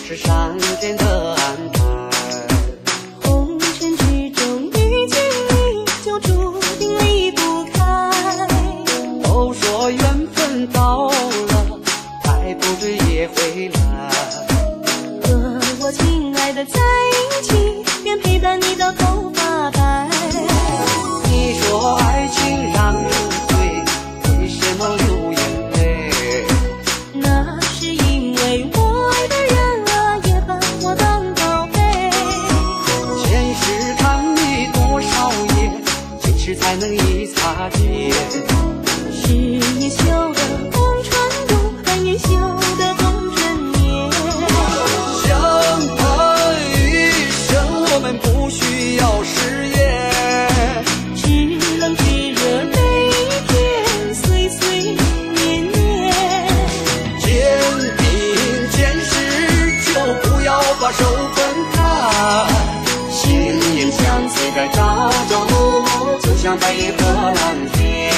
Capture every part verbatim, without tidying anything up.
是上天的安排。 红尘之中遇见你，就注定离不开。 都说缘分到了，爱不对也会来。 和我亲爱的在一起，愿陪伴你到头发白。 你说爱情让人醉，为什么流眼泪？ 那是因为我爱的人啊，也把我当宝贝。 前世看你多少夜，几世才能一擦肩？ 十年修得红船渡，百年修得红尘眠。 相伴一生，我们不需要誓言。 知冷知热每一天，岁岁年年。 肩并肩时，就不要把手分开。心影相随在朝朝暮暮，就像白云和蓝天。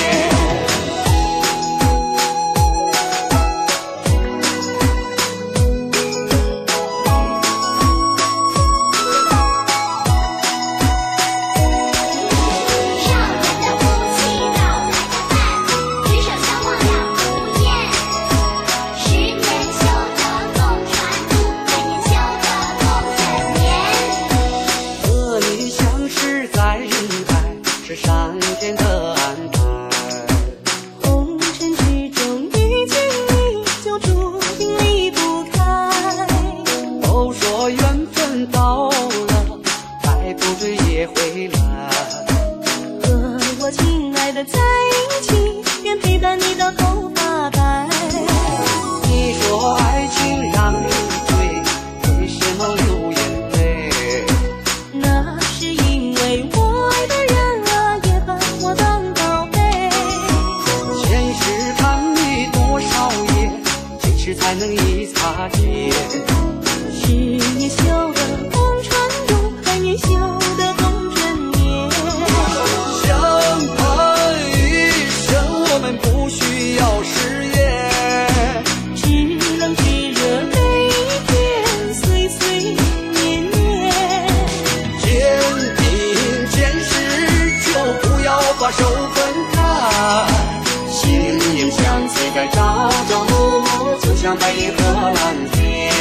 是上天的安排。 红尘之中遇见你，就注定离不开。 都说缘分到了，爱不对也会来。 和我亲爱的在一起，愿陪伴你到头发白。 你说爱情让人醉，为什么流眼泪？ 那是因为我爱的人我当宝贝。 前世看你多少夜，几世才能一擦肩？ 十年修得红船渡，百年修得红尘眠。 相伴一生，我们不需要誓言。 知冷知热每一天，岁岁年年。 肩并肩时，就不要把手分开。心影相随在朝朝暮暮，就像白云和蓝天。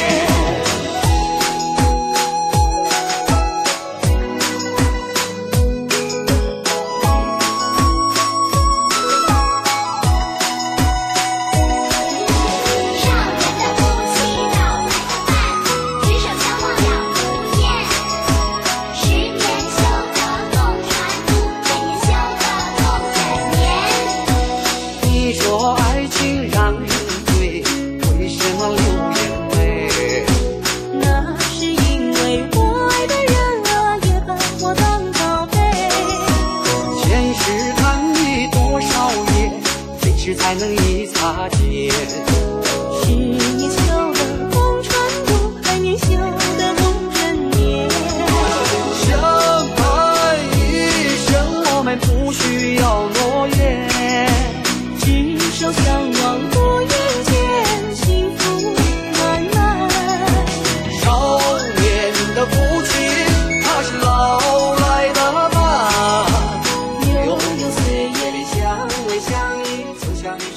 你说爱情让人醉，为什么流眼泪？ 那是因为我爱的人啊，也把我当宝贝。 前世看你多少夜，几世才能一擦肩？ 十年修得红船渡，百年修得红尘眠。 相伴一生，我们不需要诺言。 执手相望不言间，幸福满满。 少年的父亲，他是老来的伴。 悠悠岁月里相偎相依，就像你。